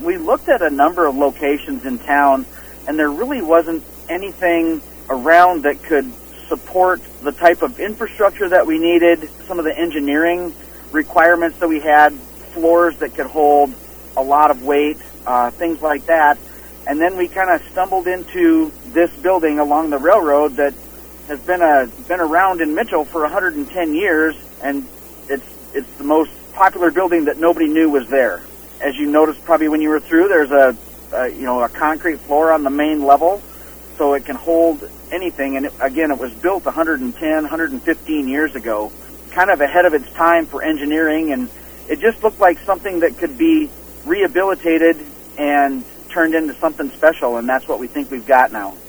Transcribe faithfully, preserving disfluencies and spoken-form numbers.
We looked at a number of locations in town, and there really wasn't anything around that could support the type of infrastructure that we needed, some of the engineering requirements that we had, floors that could hold a lot of weight, uh, things like that. And then we kind of stumbled into this building along the railroad that has been a been around in Mitchell for one hundred ten years, and it's it's the most popular building that nobody knew was there. As you noticed probably when you were through, there's a, a you know a concrete floor on the main level, so it can hold anything. And it, again, it was built one hundred ten, one hundred fifteen years ago, kind of ahead of its time for engineering, and it just looked like something that could be rehabilitated and turned into something special, and that's what we think we've got now.